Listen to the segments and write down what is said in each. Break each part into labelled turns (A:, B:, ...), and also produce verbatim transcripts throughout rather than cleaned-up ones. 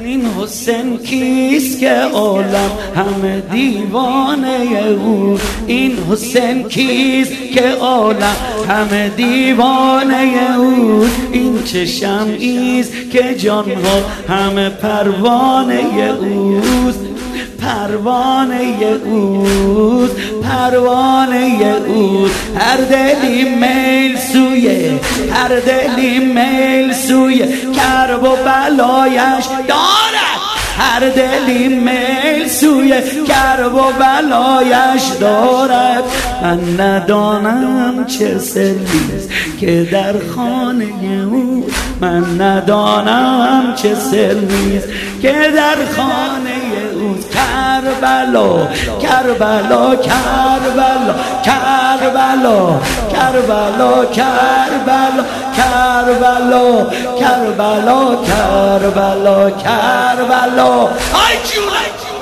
A: این حسین کیست که عالم همه دیوانه او؟ این حسین کیست که عالم همه دیوانه او؟ این چه شمعیست که جانها همه پروانه اوست، پروانه اوست، پروانه اوست. هر دلی میل سوی، هر دلی میل سوی کرب و بلایش دارد، هر دلی میل سوی کرب و بلایش دارد. من ندانم چه سریست که در خانه او، من ندانم چه سریست که در خانه او. کربلا کربلا کربلا کربلا کربلا کربلا کربلا کربلا کربلا کربلا. ای جون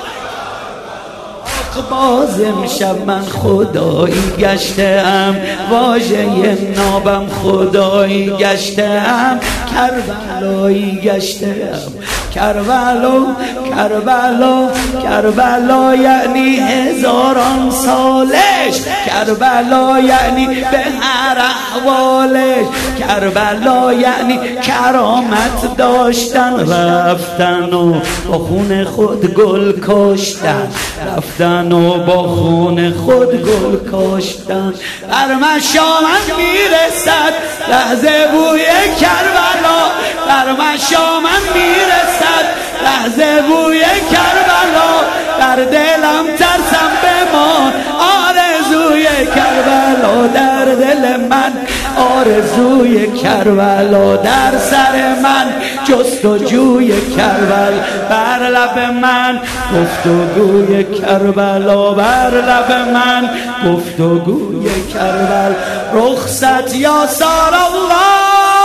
A: باز امشب من خدایی گشتم، واژه نابم خدایی گشتم، کربلایی گشتم. کربلا کربلا کربلا یعنی هزاران سالش، کربلا یعنی به هر احوالش، کربلا یعنی کرامت داشتن. رفتن و با خون خود گل کاشتن، رفتن و با خون خود گل کاشتن. بر مشامم میرسد لحظه بوی کربلا، بر مشامم میرسد لحظه بوی کربلا. در دلم ترسم بمان آرزوی کربلا، در دل من آرزوی کربلا، در سر من جستجوی کربلا. بر لب من گفتگوی کربلا، بر لب من گفتگوی کربلا. رخصت یا سار الله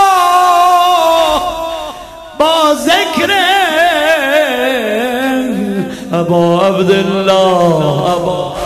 A: با ذکر ابا عبدالله، ابا